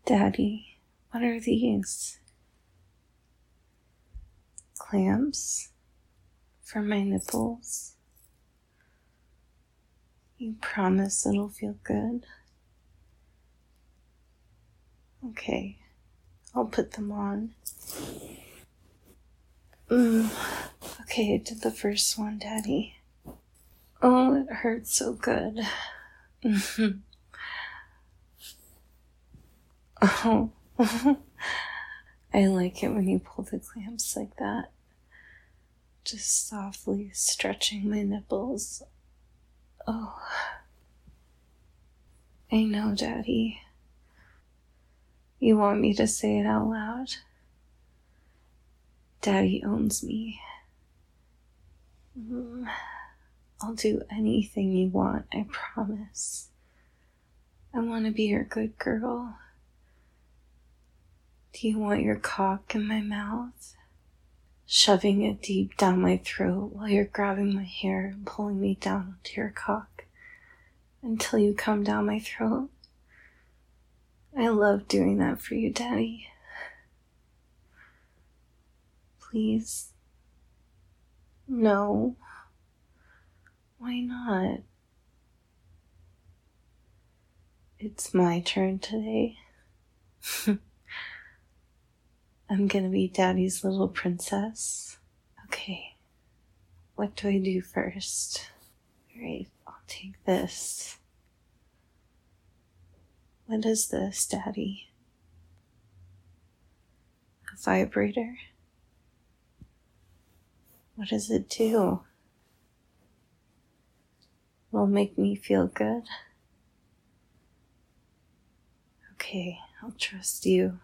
Daddy, what are these? Clamps for my nipples? You promise it'll feel good? Okay, I'll put them on. Okay, I did the first one, Daddy. Oh, it hurts so good. Oh, I like it when you pull the clamps like that. Just softly stretching my nipples. Oh, I know, Daddy. You want me to say it out loud? Daddy owns me. I'll do anything you want, I promise. I want to be your good girl. Do you want your cock in my mouth? Shoving it deep down my throat while you're grabbing my hair and pulling me down onto your cock until you come down my throat? I love doing that for you, Daddy. Please? No. Why not? It's my turn today. I'm gonna be Daddy's little princess. Okay, what do I do first? Alright, I'll take this. What is this, Daddy? A vibrator? What does it do? Will make me feel good? Okay, I'll trust you.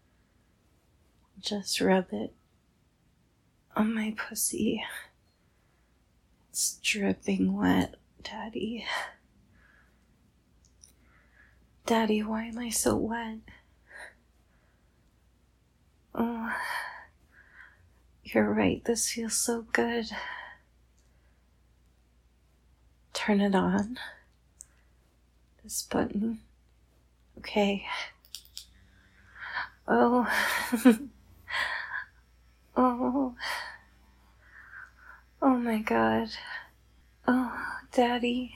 Just rub it on my pussy. It's dripping wet, Daddy. Daddy, why am I so wet? Oh, you're right, this feels so good. Turn it on. This button. Okay. Oh. Oh. Oh my God. Oh, Daddy.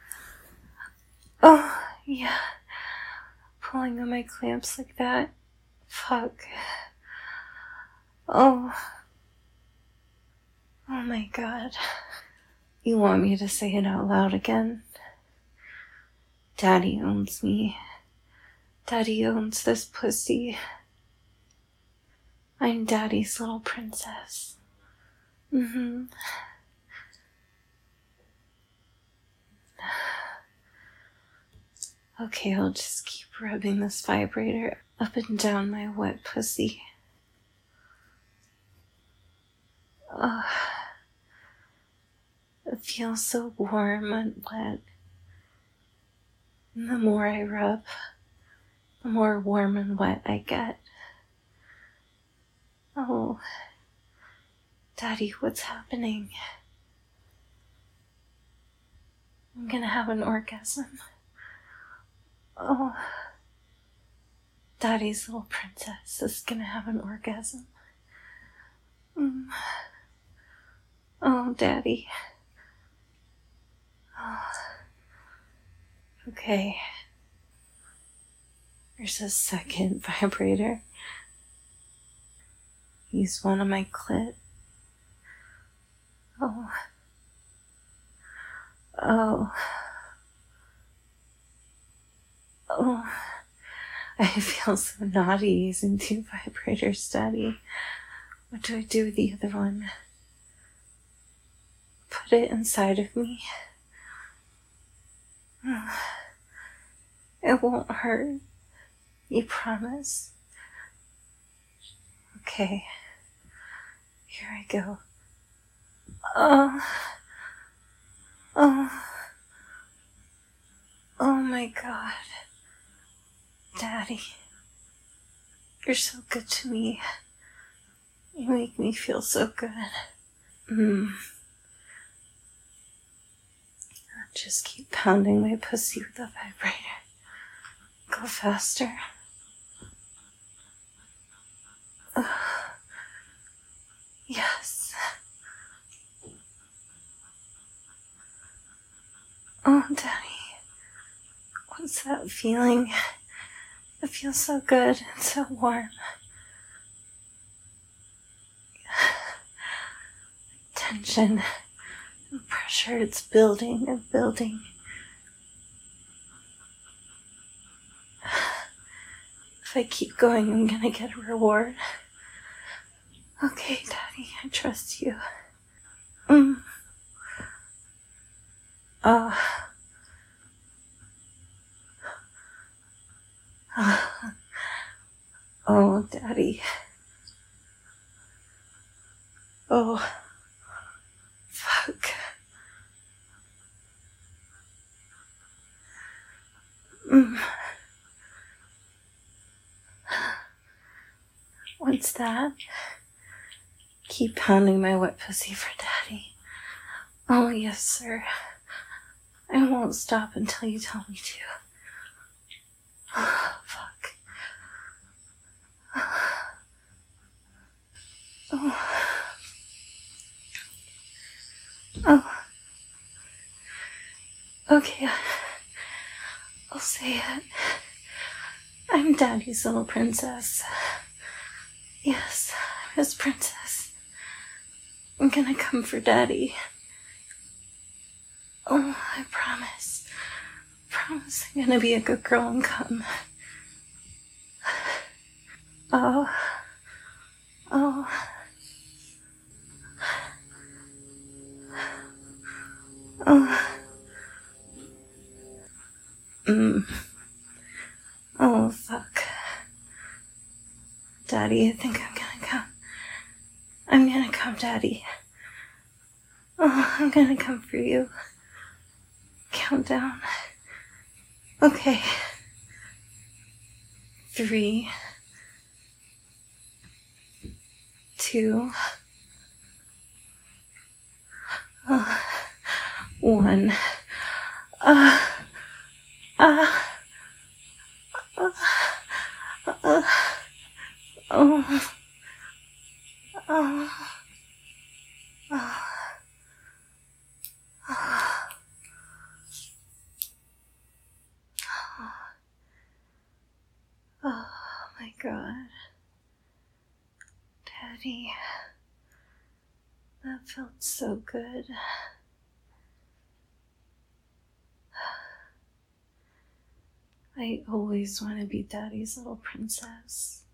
Oh, yeah. Pulling on my clamps like that. Fuck. Oh. Oh my God. You want me to say it out loud again? Daddy owns me. Daddy owns this pussy. I'm Daddy's little princess. Okay, I'll just keep rubbing this vibrator up and down my wet pussy. It feels so warm and wet. And the more I rub, the more warm and wet I get. Oh, Daddy, what's happening? I'm gonna have an orgasm. Oh, Daddy's little princess is gonna have an orgasm. Oh, Daddy. Oh. Okay. There's a second vibrator. Use one on my clit. Oh. Oh. Oh. I feel so naughty using two vibrators, Daddy. What do I do with the other one? Put it inside of me. It won't hurt. You promise? Okay. Here I go. Oh. Oh. Oh my God. Daddy. You're so good to me. You make me feel so good. I'll just keep pounding my pussy with the vibrator. Go faster. Yes. Oh, Daddy, what's that feeling? It feels so good and so warm. Tension and pressure, it's building and building. If I keep going, I'm gonna get a reward. Okay, Daddy, I trust you. Oh. Oh, Daddy. Oh, fuck. What's that? Keep pounding my wet pussy for Daddy. Oh, yes, sir. I won't stop until you tell me to. Oh, fuck. Oh. Oh. Okay, I'll say it. I'm Daddy's little princess. Yes, I'm his princess. I'm gonna come for Daddy. Oh, I promise. Promise I'm gonna be a good girl and come. Oh. Oh. Oh. Oh, fuck. Daddy, I think I'm gonna come. I'm gonna come, Daddy. Oh, I'm gonna come for you. Countdown. Okay. 3, 2, 1. Oh my God. Daddy. That felt so good. I always want to be Daddy's little princess.